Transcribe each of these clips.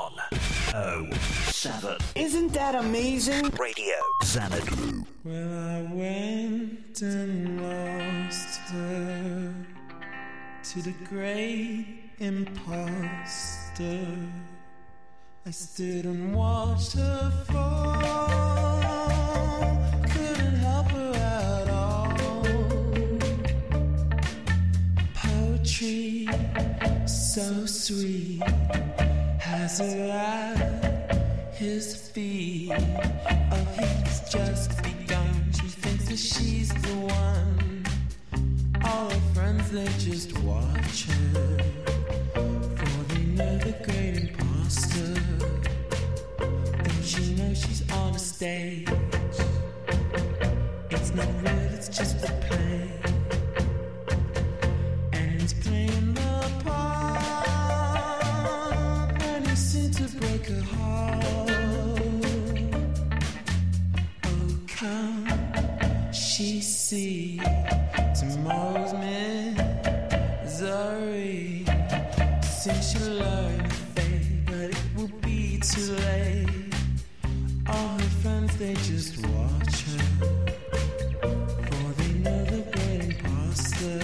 107. Isn't that amazing? Radio Xanadu. Well, I went and lost her to the great imposter. I stood and watched her fall, couldn't help her at all. Poetry so sweet has her at his feet. Oh, he's just begun. She thinks that she's the one. All her friends, they just watch her, for they know the great imposter. Don't you know she's on a stage? It's not real, it's just a play. And he's playing the part, and he seemed to break her heart. Oh, come, she see tomorrow's misery. Soon she'll learn to fade, but it will be too late. All her friends, they just watch her, for they know the great imposter.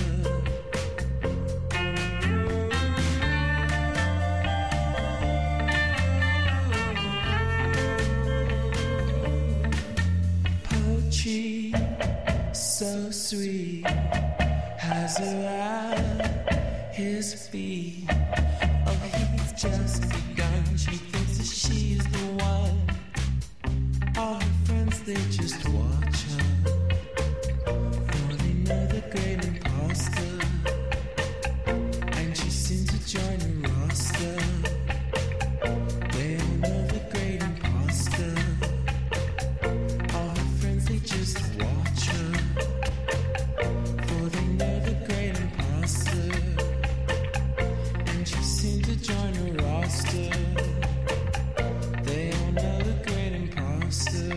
Poetry so sweet has her at his feet. Oh, he's just begun. She thinks that she's the one. All her friends, they just watch her, for they know the great imposter. And she seems to join the roster. They all know the great imposter. All her friends, they just watch her, for they know the great imposter. And she seemed to join the roster. They all know the great imposter.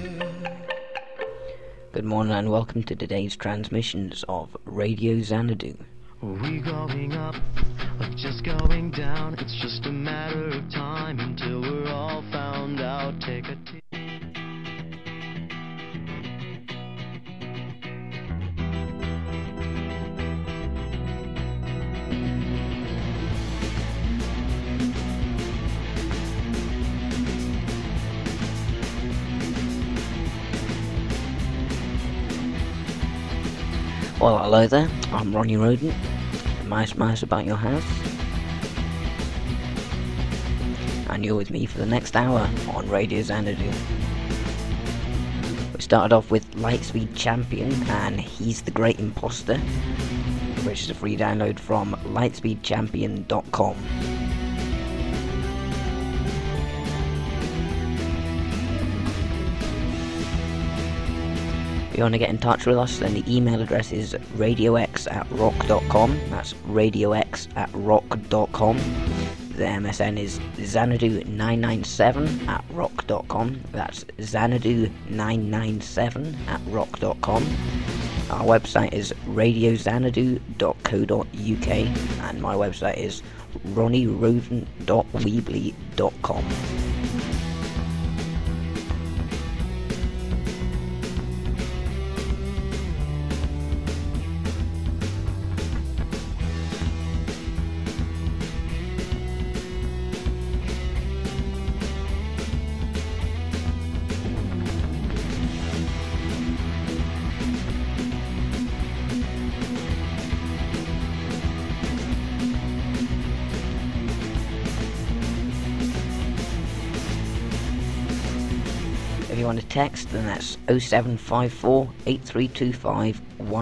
Good morning and welcome to today's transmissions of Radio Xanadu. Are we going up or just going down? It's just a matter of time until we're all found out. Take a Well, hello there, I'm Ronnie Roden, the Mouse About Your House, and you're with me for the next hour on Radio Xanadu. We started off with Lightspeed Champion and He's the Great Imposter, which is a free download from lightspeedchampion.com. If you want to get in touch with us, then the email address is radiox@rock.com. That's radiox@rock.com. The MSN is xanadu997@rock.com. That's xanadu997@rock.com. Our website is radioxanadu.co.uk, and my website is ronnieroden.weebly.com. If you want to text, then that's 0754 8325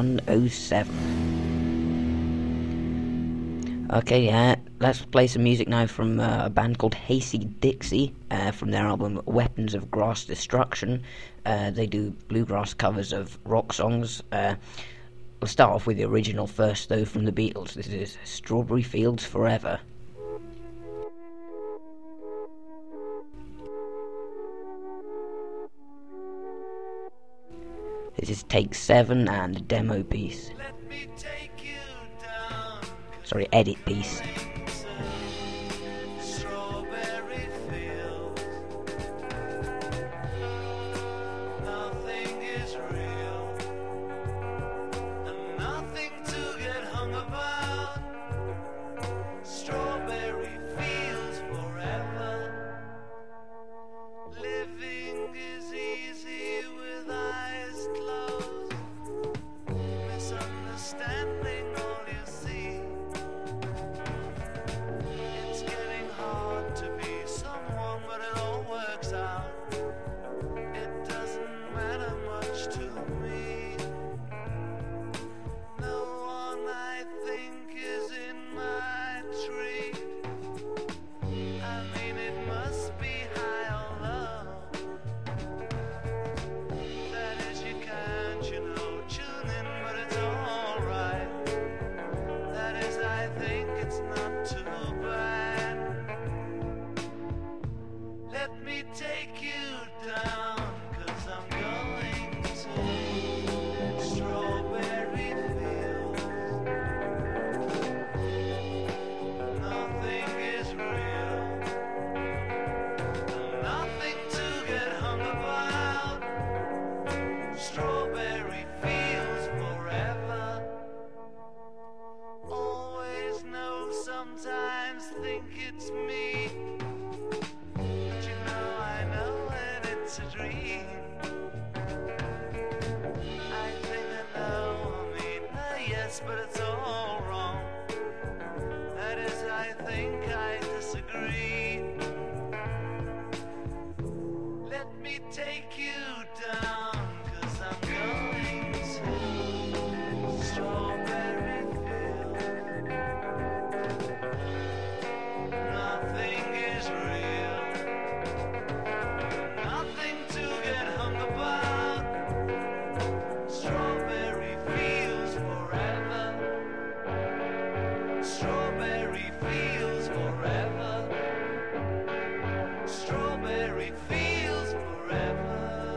107. Okay, let's play some music now from a band called Hasty Dixie, from their album Weapons of Grass Destruction. They do bluegrass covers of rock songs. We'll start off with the original first, though, from the Beatles. This is Strawberry Fields Forever. This is take 7 and a demo piece. Sorry, edit piece. Strawberry fields. it's me. But you know I know when it's a dream. I think I know, I mean, yes, but it's all wrong. That is, I think I disagree. Let me take you down, 'cause I'm going to Strawberry Field. Nothing is real, nothing to get hung about. Strawberry fields forever. Strawberry fields forever. Strawberry fields forever.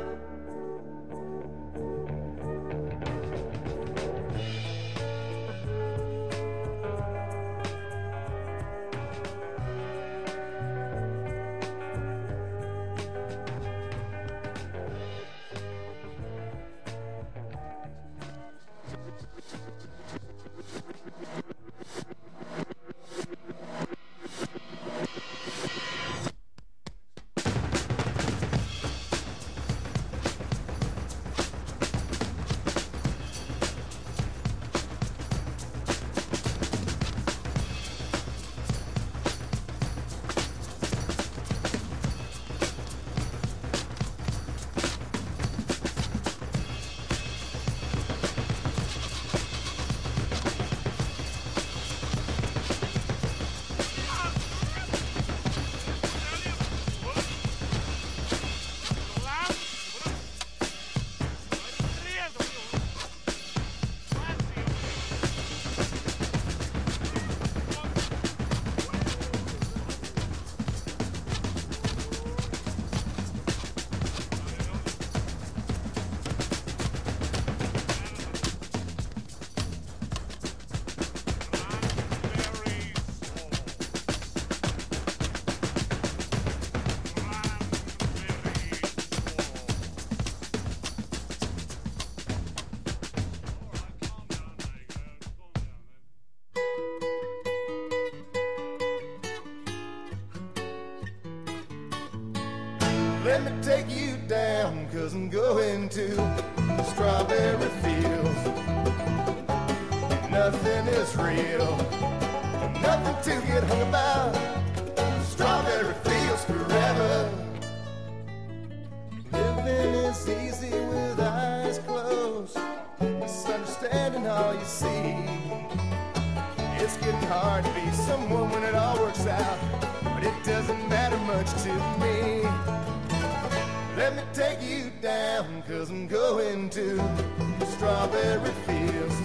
Let me take you down, 'cause I'm going to the strawberry fields. Nothing is real, nothing to get hung about. Strawberry fields forever. Living is easy with eyes closed, misunderstanding all you see. It's getting hard to be someone when it all works out, but it doesn't matter much to me. Let me take you down, 'cause I'm going to the strawberry fields.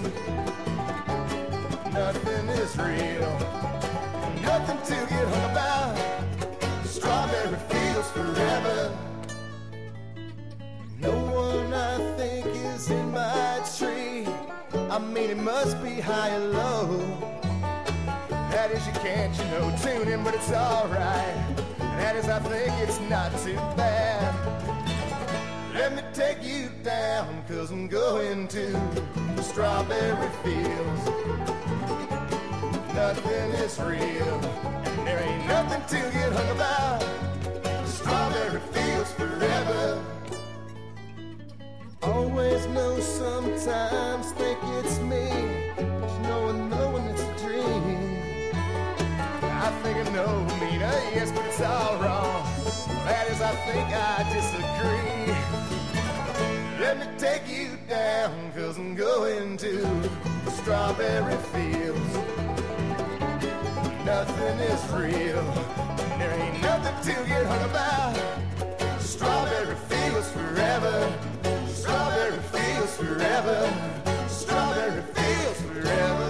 Nothing is real, nothing to get hung about. Strawberry fields forever. No one I think is in my tree. I mean, it must be high or low. That is, you can't, tune in, but it's alright. That is, I think it's not too bad. Let me take you down, 'cause I'm going to the strawberry fields. Nothing is real, and there ain't nothing to get hung about. Strawberry fields forever. Always know, sometimes think it's me, but knowing it's a dream. I think I know, yes, but it's all wrong. That is, I think I disagree. Let me take you down, 'cause I'm going to the strawberry fields. Nothing is real, there ain't nothing to get hung about. Strawberry fields forever. Strawberry fields forever. Strawberry fields forever.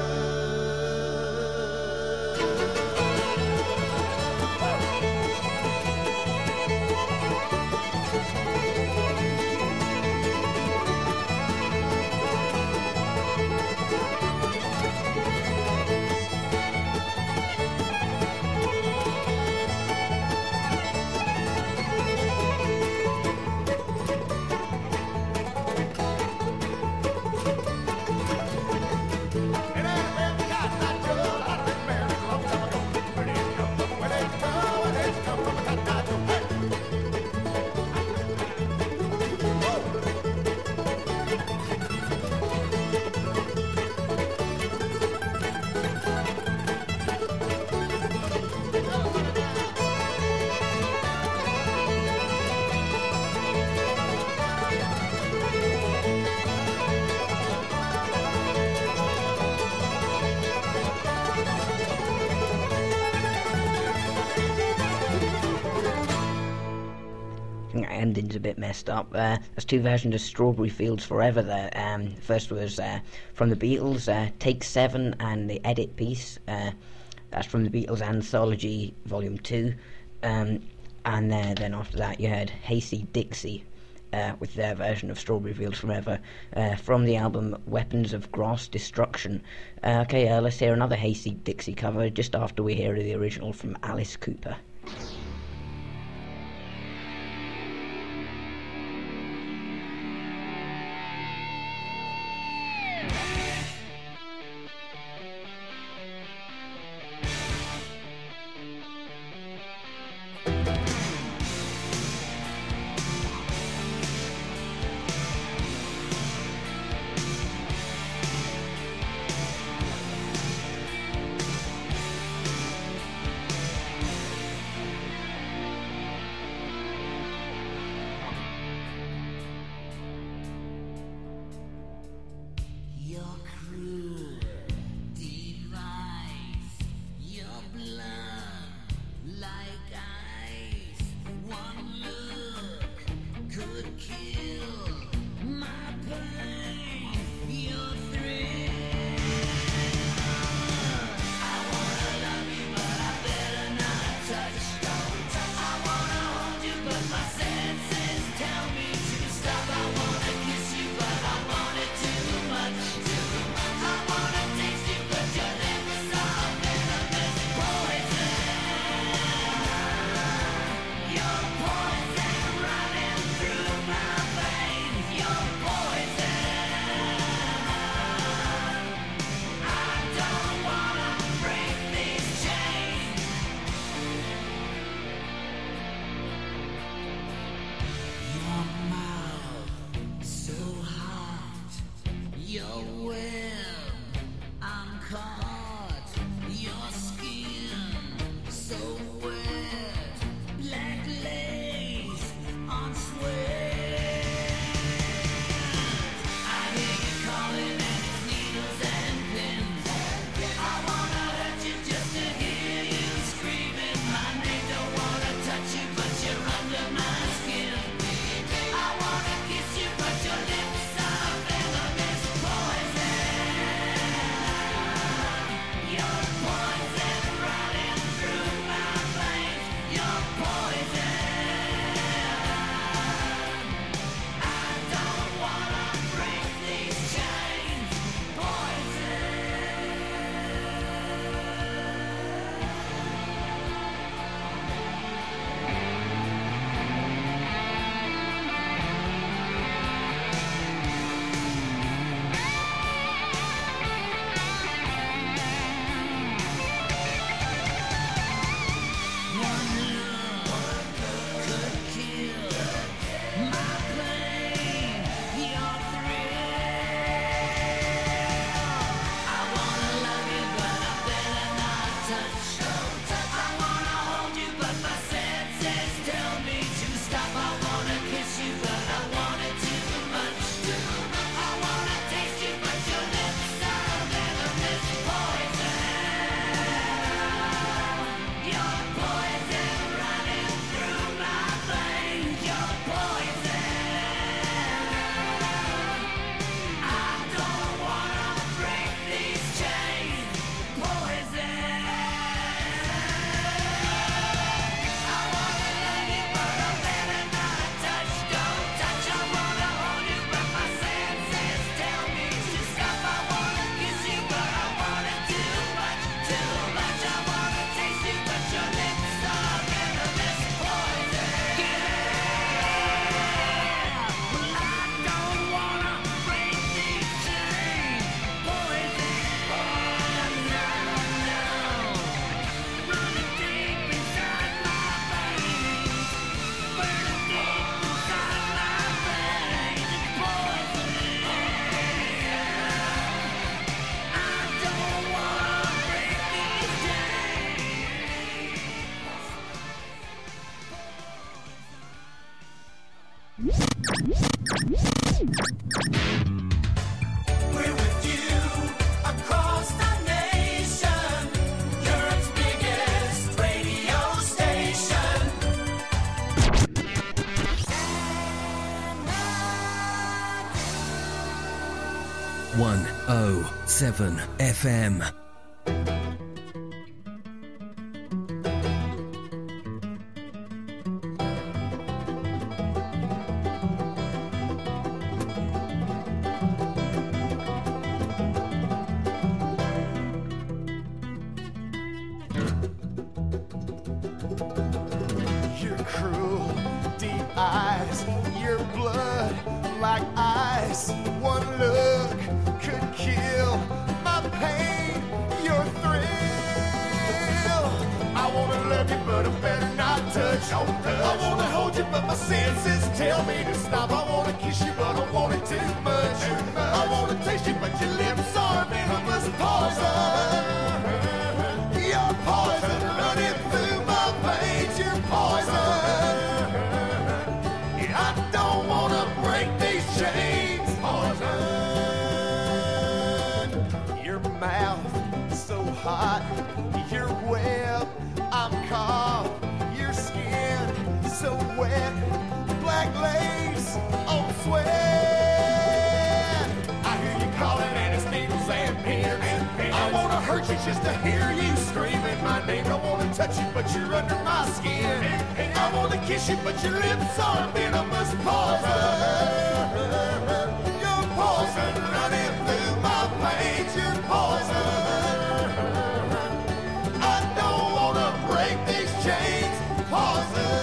ending's a bit messed up. There's two versions of Strawberry Fields Forever there. First was from the Beatles, Take 7 and the edit piece. That's from the Beatles Anthology Volume 2. And then after that you heard Hasty Dixie with their version of Strawberry Fields Forever from the album Weapons of Grass Destruction. Let's hear another Hasty Dixie cover just after we hear the original from Alice Cooper. 107 FM. Your cruel, deep eyes, your blood like ice. One look could kill my pain, your thrill. I wanna love you, but I better not touch. I wanna hold you, but my senses tell me to stop. I wanna kiss you, but I want it too much. I wanna taste you, but your lips are venomous poison. Your poison running through my veins. Your poison. I don't wanna break these chains. Poison. Your mouth so hot. Your web, I'm caught. Your skin so wet. Black lace on sweat. I hear you calling and it's needles and pins. I wanna hurt you just to hear you screaming my name. I wanna touch you, but you're under my skin. I wanna kiss you, but your lips are venomous poison. Your poison running through my veins. Your poison. I don't wanna break these chains. Poison.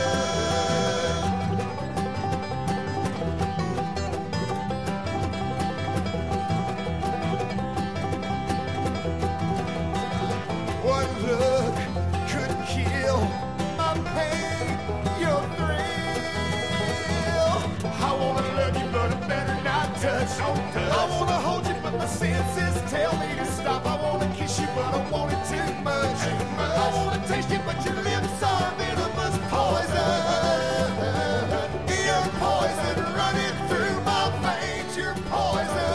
One look could kill my pain, your thrill. I wanna love you, but I better not touch. I wanna hold you, but my senses tell me to stop. I wanna kiss you, but I want it too much. I wanna taste you, but your lips are venomous poison. Your poison running through my veins. Your poison.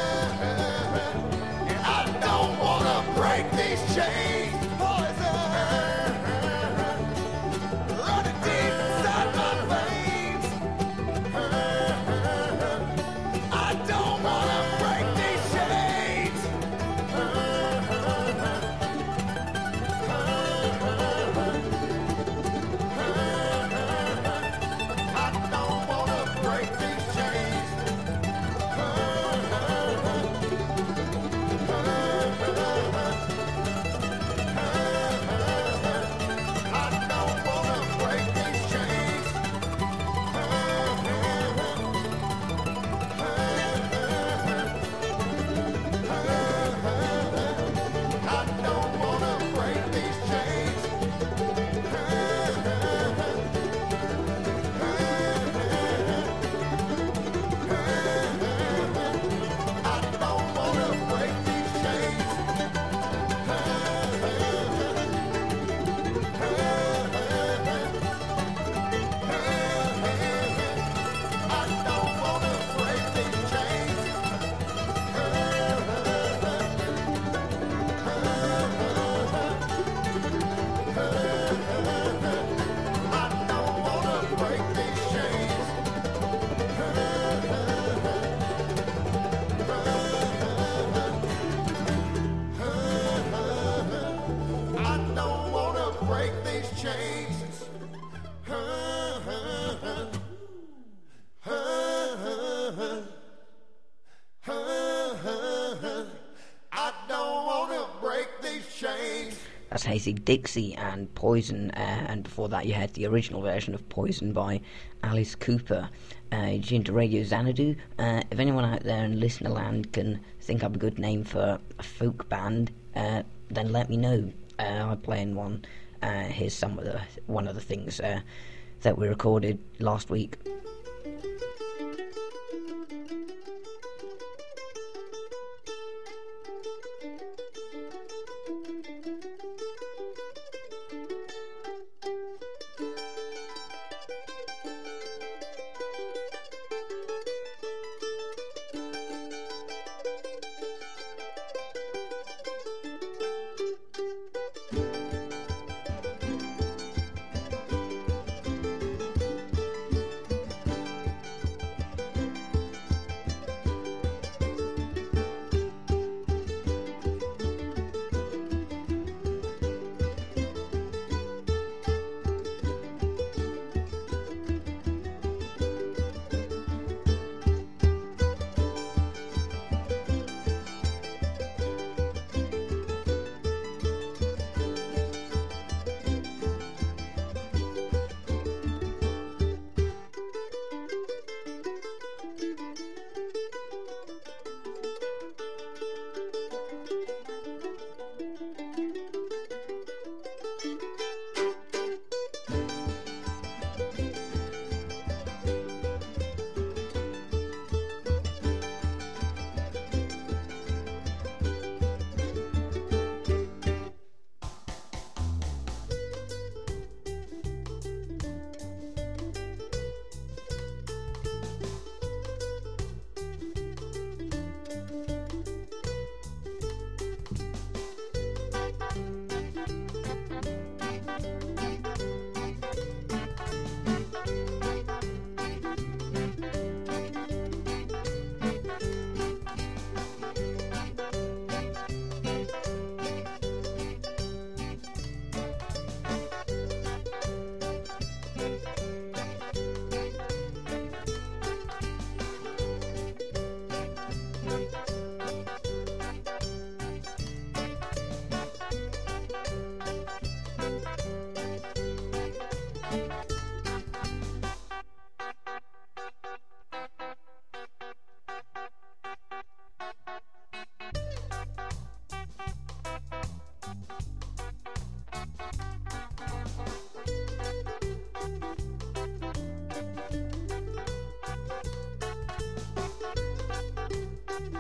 I don't wanna break these chains. Poison. Running deep inside my veins. I don't wanna break these chains. I don't wanna break these chains. I don't wanna break these chains. I don't wanna break these chains. I don't wanna break these chains. I don't wanna break these chains. I don't wanna break these chains. I don't wanna break these chains. I don't wanna break these chains. That's Hazy Dixie and Poison, and before that you had the original version of Poison by Alice Cooper. You're tuned to Radio Xanadu. If anyone out there in Listenerland can think up a good name for a folk band, then let me know. I play in one. Here's one of the things that we recorded last week.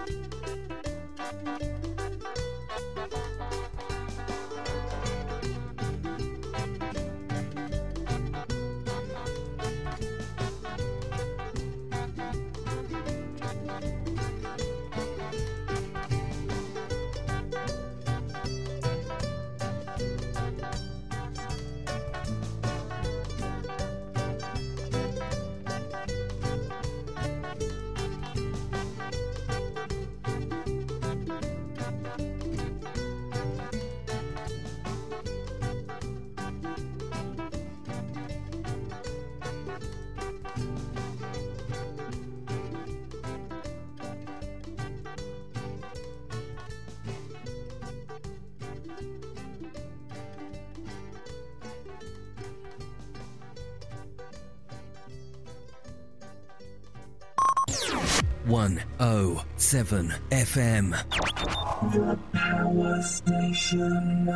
One oh 7 FM. The Power Station.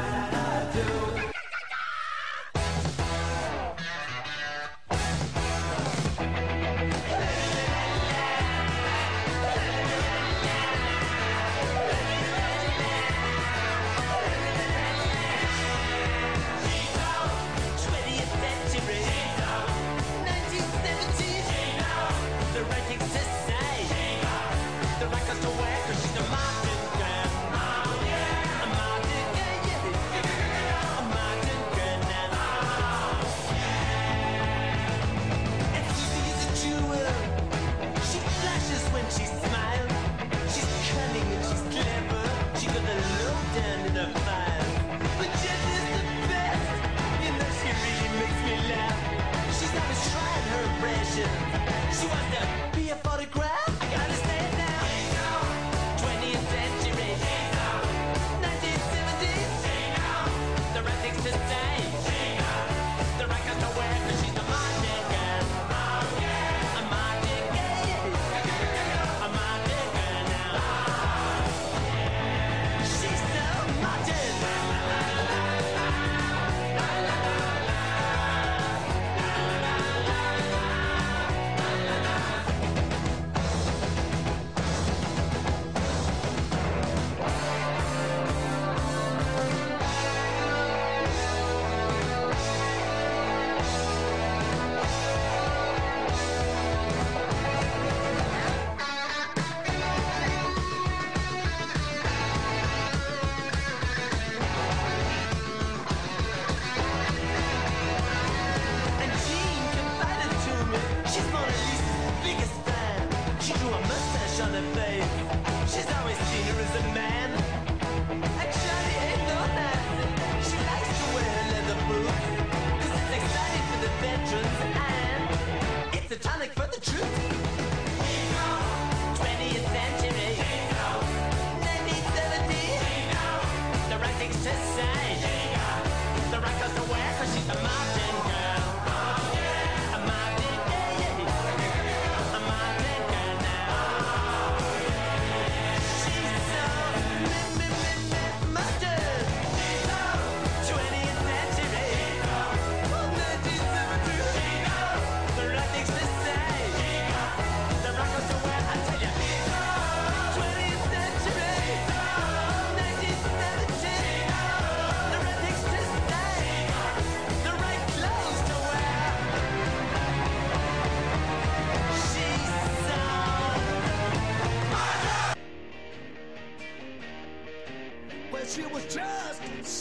She was just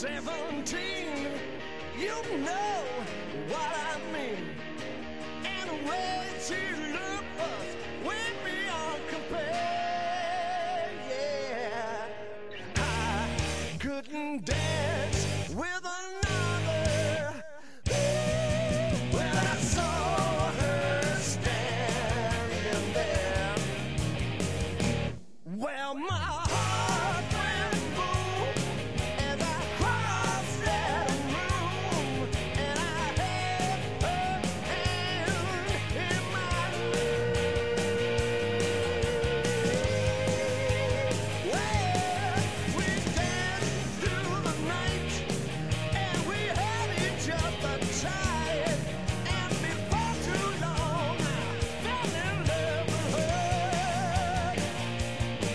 17. You know what I mean. And the way she looked was way beyond compare. Yeah, I couldn't dance with another. When I saw her standing there, well, my heart went boom as I crossed that room, and I had her hand in mine. Well, we danced through the night, and we held each other tight, and before too long I fell in love with her.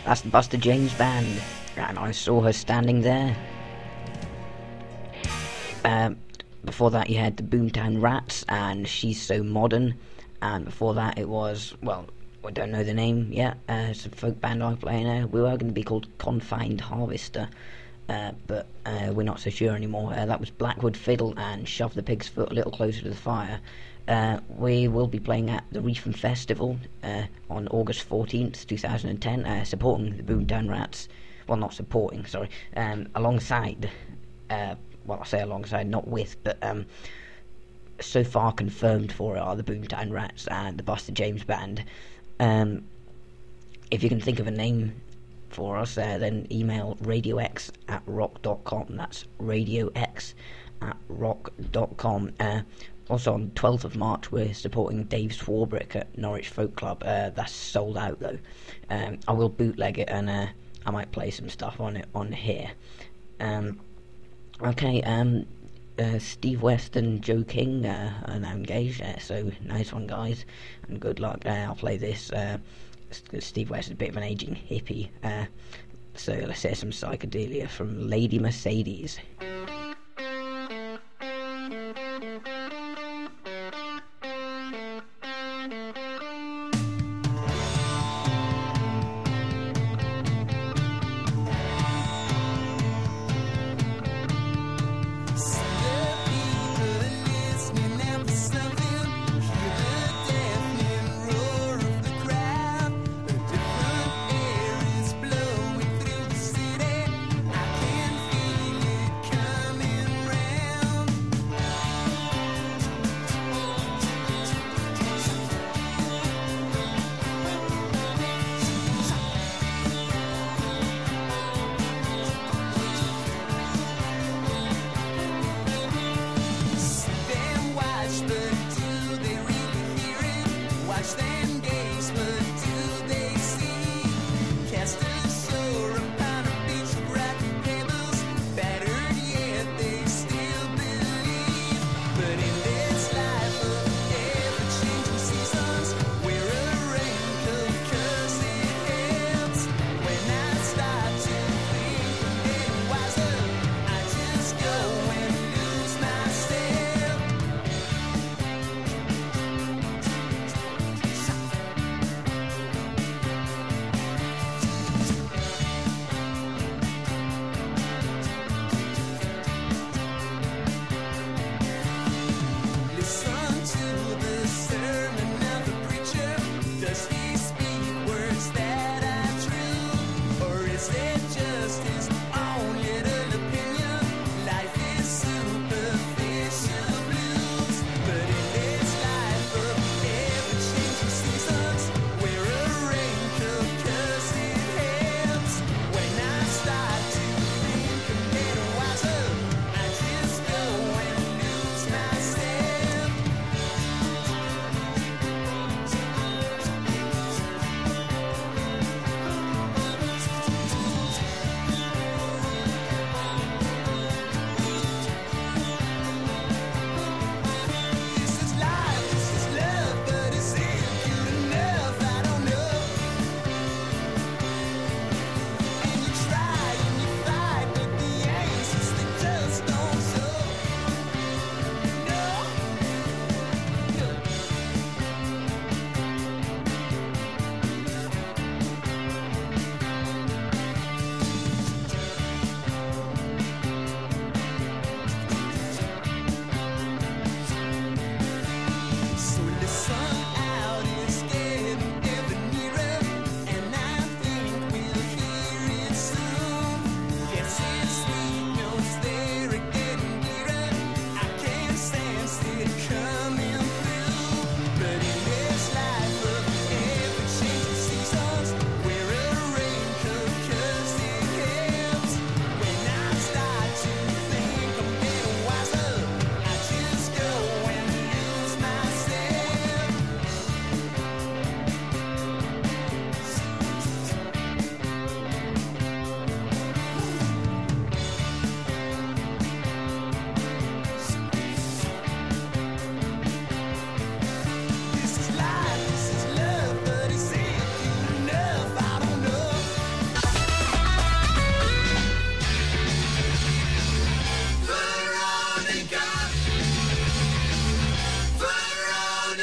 That's the Buster James Band, and I saw her standing there. Before that you had the Boomtown Rats and She's So Modern, and before that it was, well, I don't know the name yet, it's a folk band I play now. We were going to be called Confined Harvester, but we're not so sure anymore. That was Blackwood Fiddle and Shove the Pig's Foot a Little Closer to the Fire. We will be playing at the Reefham Festival on August 14th, 2010, supporting the Boomtown Rats. Well, not supporting, sorry, alongside, well, I say alongside, not with, but so far confirmed for it are the Boomtown Rats and the Buster James Band. If you can think of a name for us, then email radiox@rock.com. That's radiox@rock.com. Also on 12th of March we're supporting Dave Swarbrick at Norwich Folk Club. That's sold out though. I will bootleg it and I might play some stuff on it on here. Steve West and Joe King are now engaged, so nice one guys, and good luck. I'll play this. Steve West is a bit of an aging hippie, so let's hear some psychedelia from Lady Mercedes. Blowing through the city, I can feel it coming.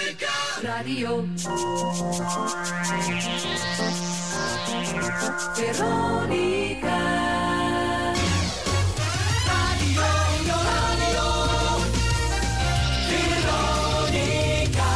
Radio Veronica. Radio Veronica.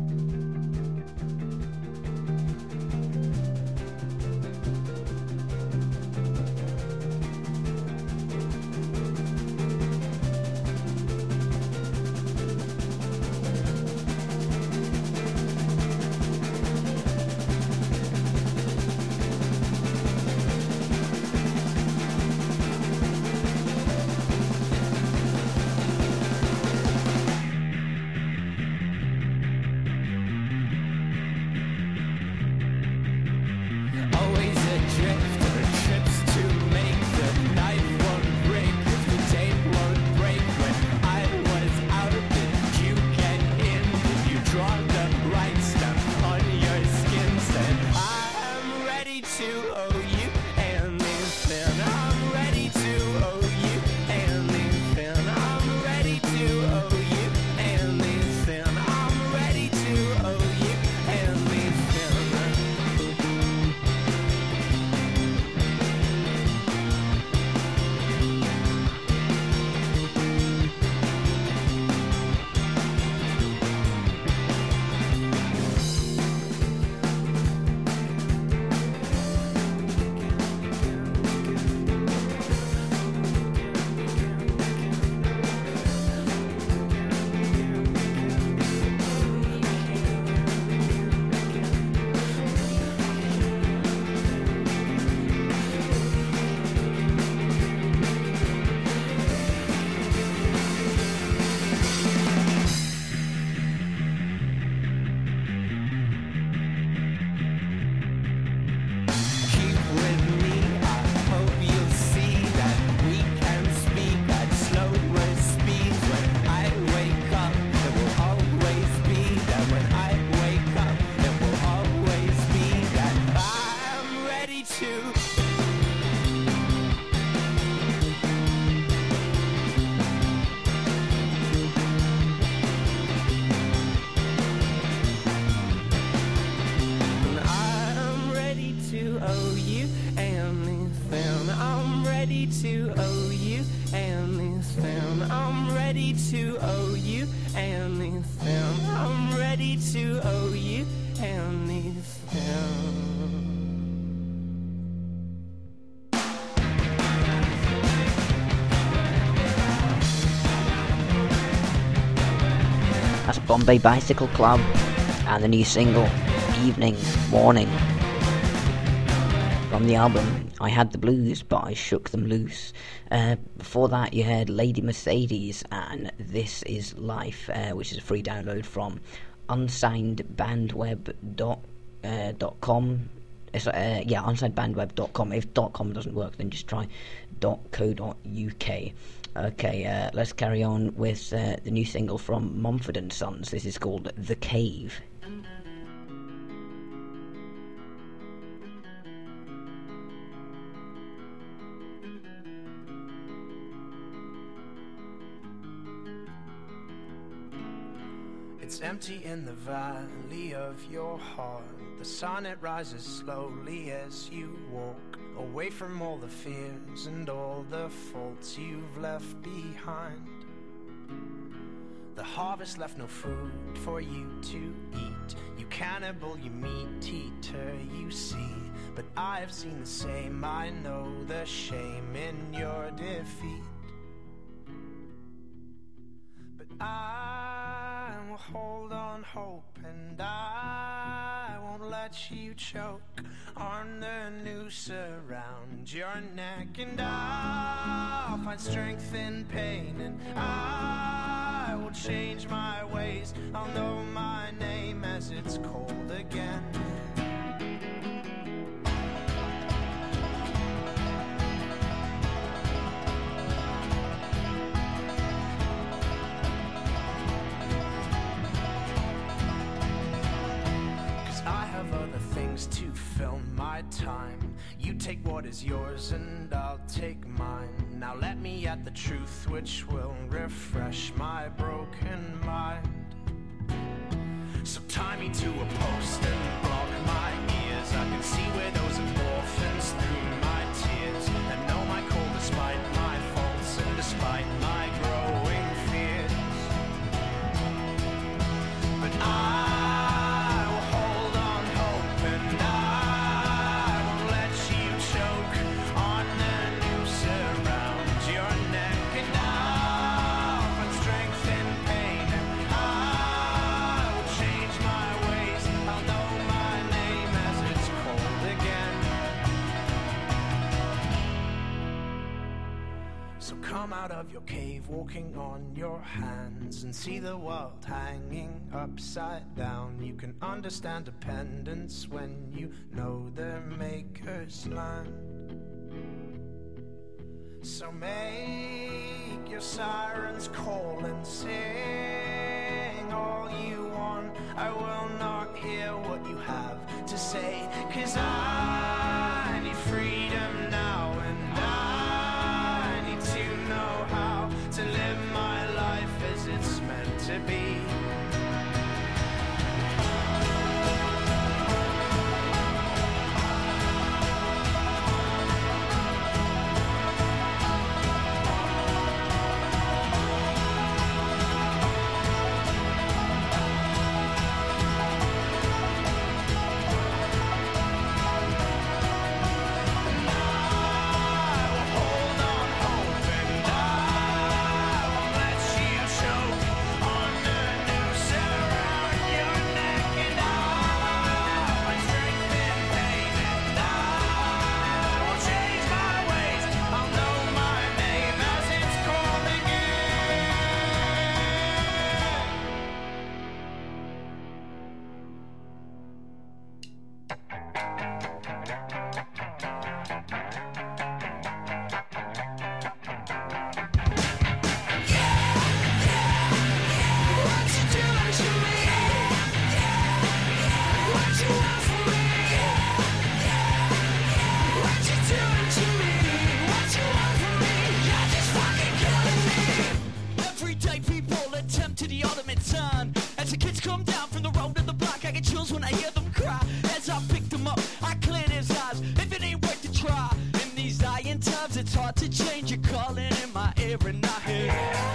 That's Bombay Bicycle Club and the new single Evening Morning from the album I Had the Blues but I Shook Them Loose. Before that you heard Lady Mercedes and This Is Life, which is a free download from unsignedbandweb.com. unsignedbandweb.com. If .com doesn't work, then just try .co.uk. Okay, let's carry on with the new single from Mumford & Sons. This is called The Cave. It's empty in the valley of your heart. The sun, it rises slowly as you walk away from all the fears and all the faults you've left behind. The harvest left no food for you to eat. You cannibal, you meat eater, you see. But I have seen the same, I know the shame in your defeat. But I will hold on hope, and I won't let you choke on the noose around your neck. And I'll find strength in pain, and I will change my ways. I'll know my name as it's cold again. To fill my time, you take what is yours and I'll take mine. Now let me at the truth which will refresh my broken mind. So tie me to a post and block my ears. I can see where those endorphins through my tears, and know my call despite my faults and despite my growing fears. But I will hold on hope, and I won't let you choke on the noose around your neck. And I'll find strength in pain, and I will change my ways. I'll know my name as it's cold again. So come out of your cave, walking on your hands, and see the world hanging upside down. You can understand dependence when you know their maker's land. So make your sirens call and sing all you want. I will not hear what you have to say, 'cause I need freedom now, and I need to know how to live my life as it's meant to be. Everyday people attempt to the ultimate turn. As the kids come down from the road to the block, I get chills when I hear them cry. As I pick them up, I clear his eyes. If it ain't worth to try, in these dying times, it's hard to change. You're calling in my ear and I hear.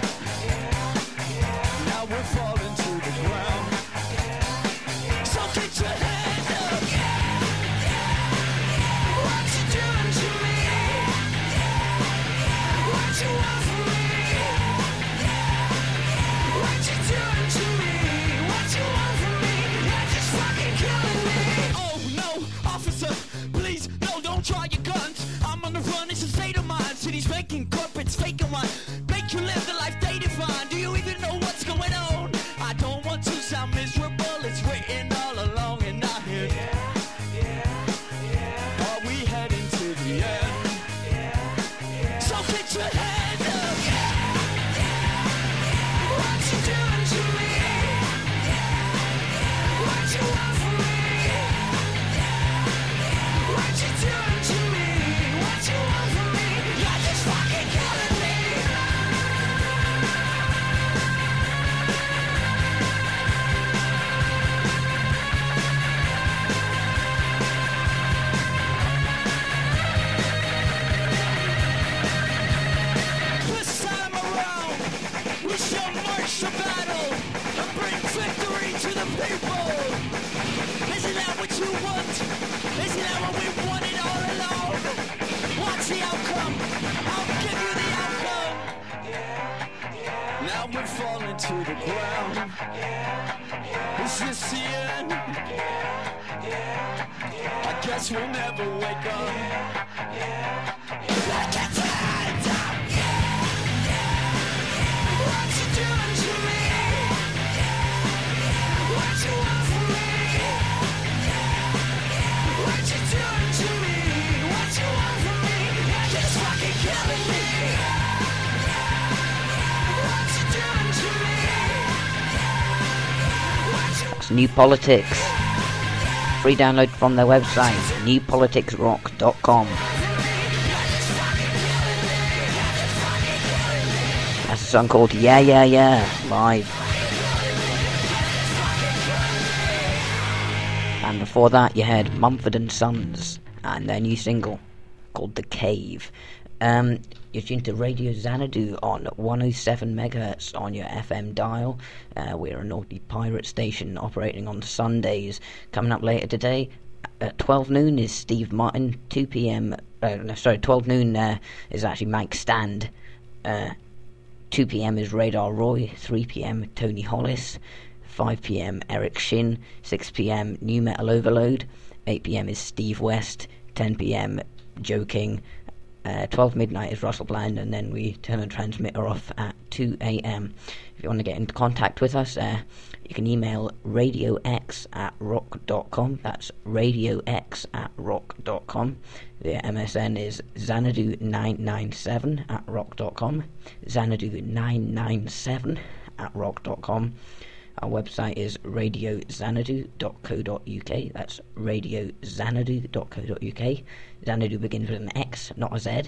Now we're falling to the ground. So get your hands up. What you doing to me? What you want from me? What you doing to me? What you want from me? You're just fucking killing me. Oh no, officer, please, no, don't try your guns. I'm on the run, it's a state of mind. Cities making corporates faking one. Make you live the life they define. Do you even know what's going on? I don't want to sound miserable, it's written all along and I hear. Are we heading to the end? So get your hands up. What you doing to me? What you want from me? What you doing to me? What you want from me? You're just fucking killing me. This time around, we shall march to battle and bring victory to the people. Isn't that what you want? Isn't that what we wanted all along? What's the outcome? I'll give you the outcome. Now we're falling to the ground. Is this the end? I guess we'll never wake up. Get your hands up. What you doing to me? What you want from me? What you doing to me? What you want from me? You're just fucking killing me. What you doing to me? What you It's New Politics. Free download from their website, newpoliticsrock.com. That's a song called Yeah Yeah Yeah, live. And before that, you heard Mumford and Sons and their new single called The Cave. You're tuned to Radio Xanadu on 107 megahertz on your FM dial. We're a Naughty Pirate station operating on Sundays. Coming up later today at 12 noon is Steve Martin. 12 noon is actually Mike Stand. 2 p.m. is Radar Roy. 3 p.m. Tony Hollis. 5 p.m. Eric Shin. 6 p.m. New Metal Overload. 8 p.m. is Steve West. 10 p.m. Joe King. 12 midnight is Russell Bland, and then we turn the transmitter off at 2 a.m. If you want to get into contact with us, you can email radiox@rock.com. That's radiox@rock.com. The MSN is Xanadu997@rock.com. Xanadu997@rock.com. Our website is radioxanadu.co.uk. That's radioxanadu.co.uk. Xanadu begins with an X, not a Z.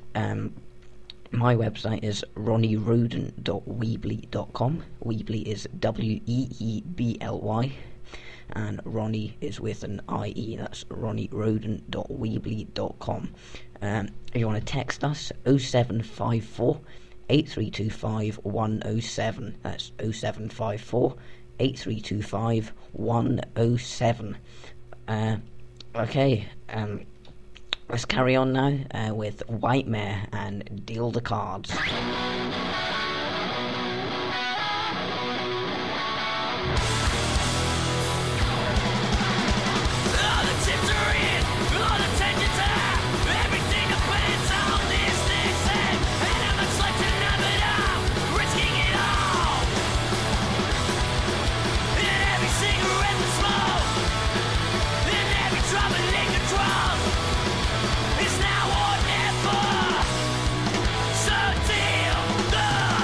My website is ronnieroden.weebly.com. Weebly is WEEBLY. And Ronnie is with an IE. That's ronnieroden.weebly.com. If you want to text us, 0754 8325 107. That's 0754 8325 107. Okay, let's carry on now with White Mare and Deal the Cards. It's now or never. So deal the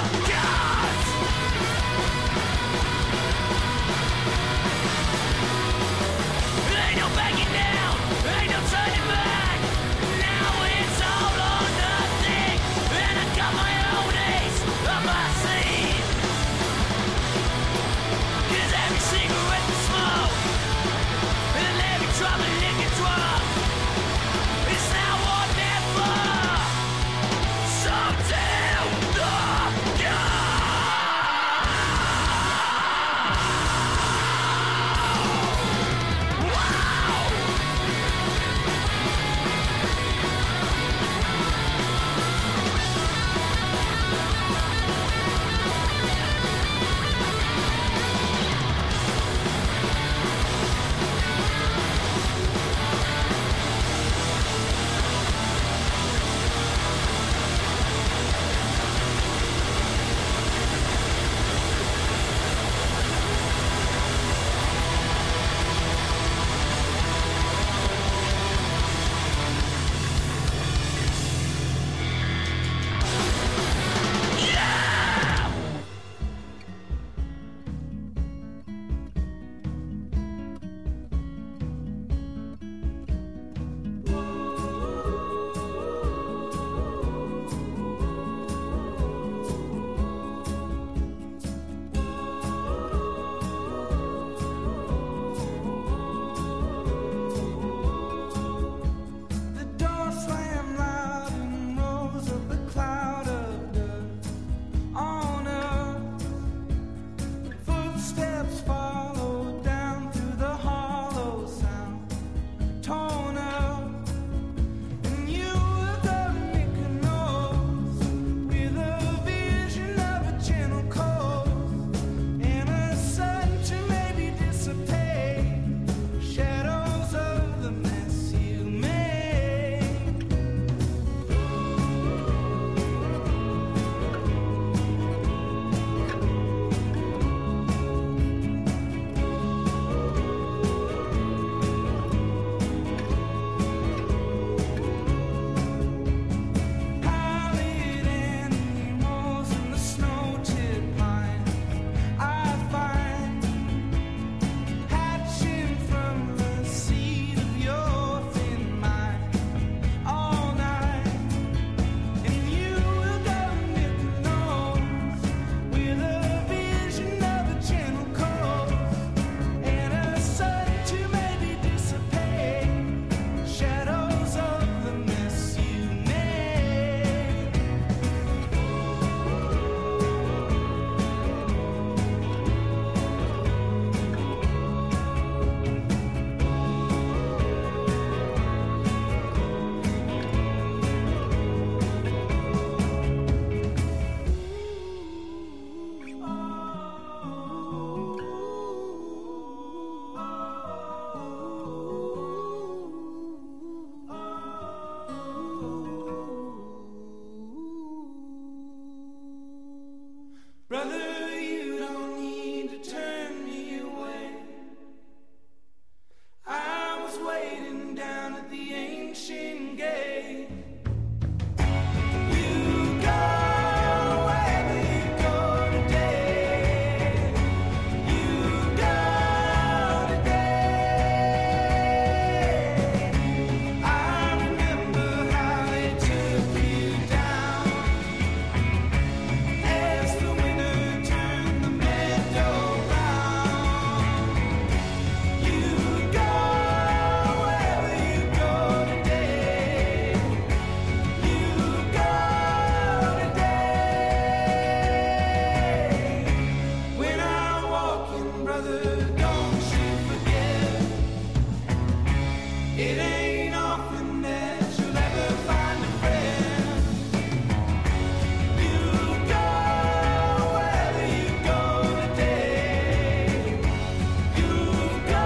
at the ancient gate. You go wherever you go today. You go today. I remember how they took you down as the winter turned the meadow brown. You go wherever you go today. You go today. When I'm walking, brother, don't you forget. It ain't often that you'll ever find a friend. You go wherever you go today. You go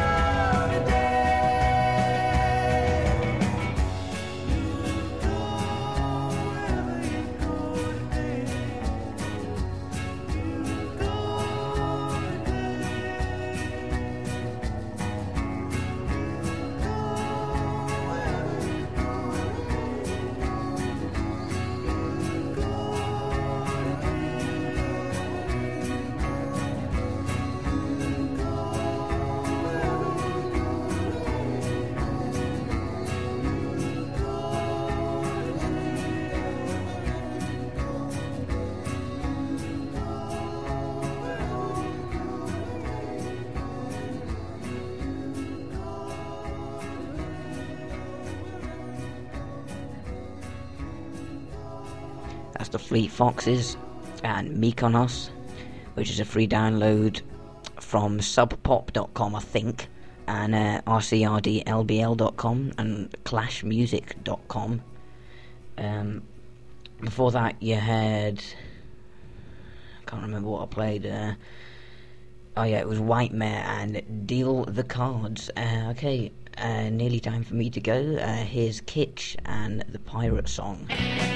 That's the Fleet Foxes and Mykonos, which is a free download from subpop.com, I think, and rcrdlbl.com and clashmusic.com. Before that you had, I can't remember what I played, oh yeah, it was White Mare and Deal the Cards. Okay, nearly time for me to go. Here's Kitsch and the Pirate Song.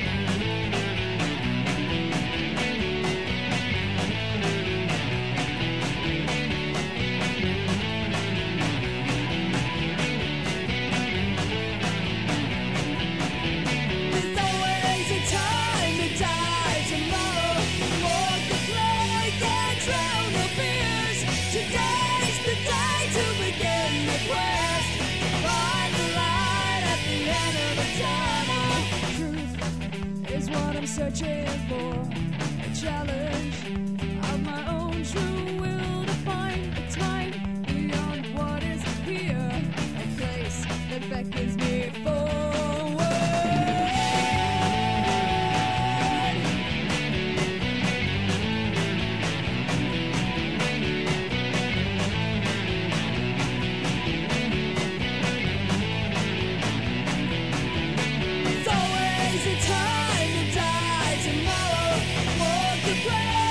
There's always a time to die tomorrow. Walk the plank and drown the fears. Today's the day to begin the quest. Find the light at the end of the tunnel. Truth is what I'm searching for. A challenge of my own true will to find a time beyond what is here. A place that beckons me forward. There's always a time to die tomorrow. Walk the plank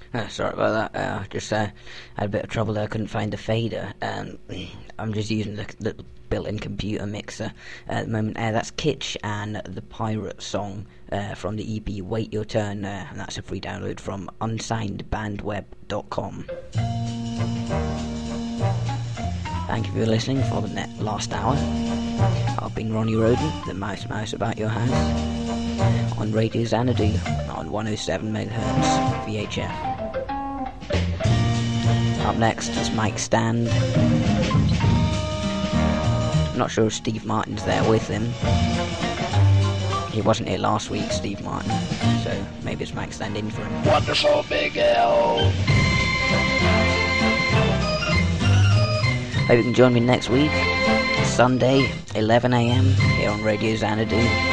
Sorry about that. Just had a bit of trouble there. I couldn't find the fader. I'm just using the built-in computer mixer at the moment. That's Kitsch and the Pirate Song from the EP Wait Your Turn, and that's a free download from unsignedbandweb.com. Thank you for listening for the last hour. I've been Ronnie Roden, the mouse about your house, on Radio Xanadu on 107 MHz VHF. Up next is Mike Stand. I'm not sure if Steve Martin's there with him. He wasn't here last week, Steve Martin, so maybe it's Mike Stand in for him. Wonderful Big L. Hope you can join me next week, Sunday, 11 AM, here on Radio Xanadu.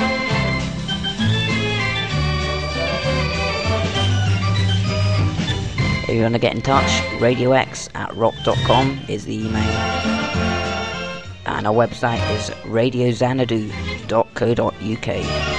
If you want to get in touch, radiox@rock.com is the email. And our website is radioxanadu.co.uk.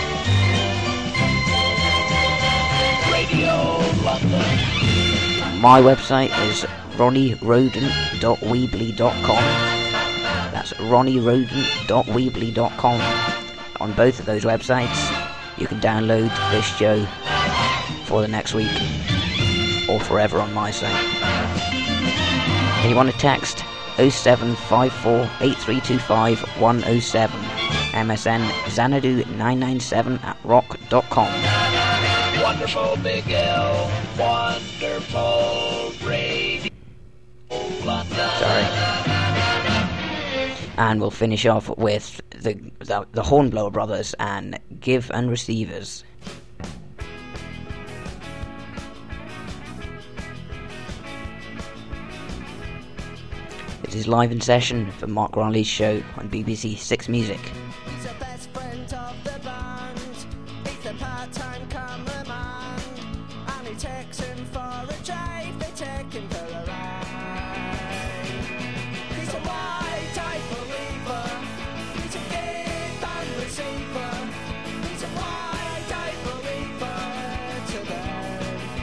Radio London. My website is ronnierodent.weebly.com. That's ronnierodent.weebly.com. On both of those websites, you can download this show for the next week, or forever on my site. If you want to text 07448325107, MSN Xanadu997@rock.com. Wonderful Big L. Wonderful Radio London. Sorry. And we'll finish off with the Hornblower Brothers and Give and Receivers. It is live in session for Mark Riley's show on BBC Six Music. He's the best friend of the band. He's the part-time cameraman, and he takes him for a drive. They take him for a ride. He's a wide-eyed believer. He's a give and receiver. He's a wide-eyed believer to them.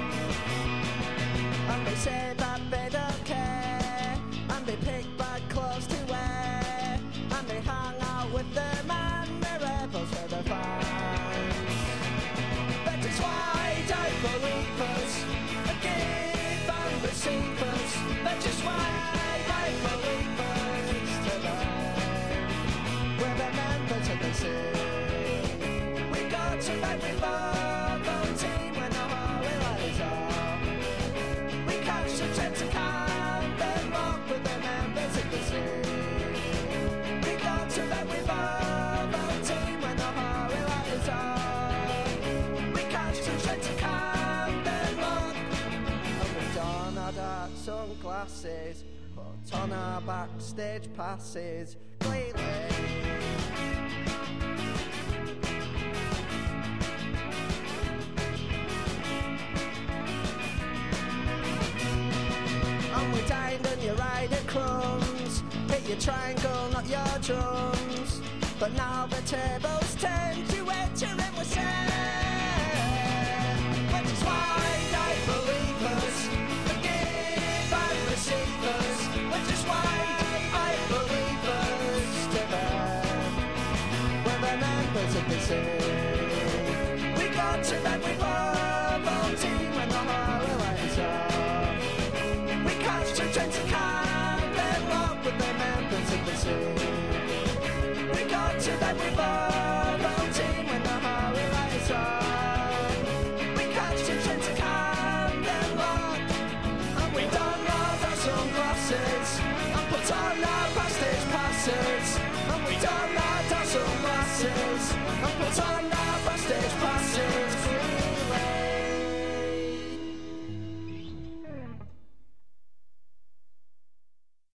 And they say that they don't care, and they pick bad clothes to wear, and they hang out with them and their rebels for their fans. They're just wide-eyed believers, a give and receivers. They're just wide-eyed believers to them. We're the members of the scene. We go to bed with Volvo team when the holy lights on. We catch the train to Camden Rock with the members of the scene. We go to bed with Volvo team when the holy lights on. We catch the train to Camden Rock, and we don our dark sunglasses, put on our backstage passes, cleanly. And we dined and you ride at crumbs, hit your triangle, not your drums. But now the table's turned, you enter and we're sad. We're just wide-eyed believers, the give and receivers. We're just wide-eyed believers to them. We're the members of the scene. We go to bed with Volvo team when the holy lights off. We catch the train to Camden Rock with the members of the scene. We go to bed with Volvo team when the holy lights off. We catch the train to Camden Rock, and we don our sunglasses and put on our backstage passes.